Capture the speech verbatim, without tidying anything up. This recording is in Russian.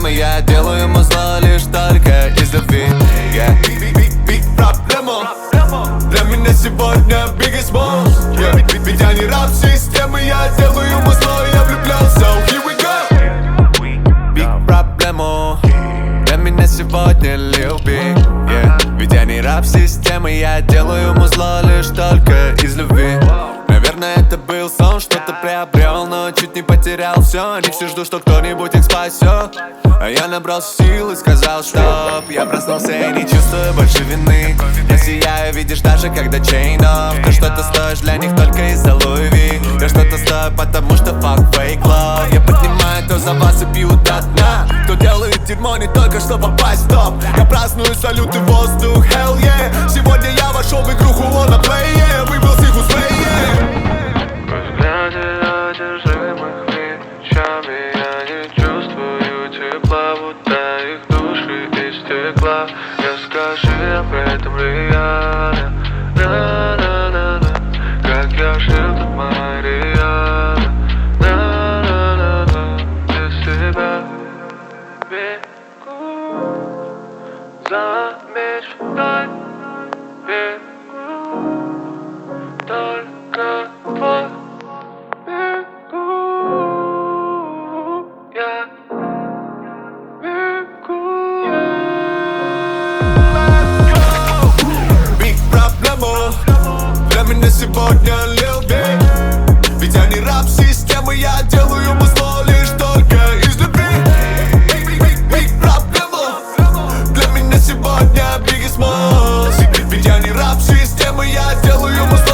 системы, я делаю ему зло лишь только из любви. yeah. Big, big, big проблема для меня сегодня biggest boss, yeah. Ведь я не раб системы, я делаю ему зло, я влюблялся. So here we go. Big проблема для меня сегодня Lil Big, yeah. Ведь я не раб системы, я делаю ему зло лишь только из любви. Наверное, это был сон, что-то приобрел, но чуть не потерял все. Они все ждут, что кто-нибудь их спасет, а я набрал сил и сказал стоп. Я проснулся и не чувствую больше вины. Я сияю, видишь, даже когда chain off. Ты что-то стоишь для них только из-за Louis V. Я что-то стою, потому что fuck fake love. Я поднимаю то за вас и пью до дна. Кто делает дерьмо не только что попасть в топ. Я праздную салют и воздух, hell yeah. Сегодня я вошел в игру who wanna play, yeah. Выбил с их успеем. Одержимых мечами я не чувствую тепла, будто их души из стекла. Я скажи об этом реально, на-на-на-на. Как я жил тут Мария, на-на-на-на. Без тебя бегу за мечтой, бегу только твой. Для меня сегодня Lil Big. Ведь я не раб системы, я делаю ему зло лишь только из любви. Big, big, big, big проблема. Для меня сегодня biggest boss. Ведь я не раб системы, я делаю ему зло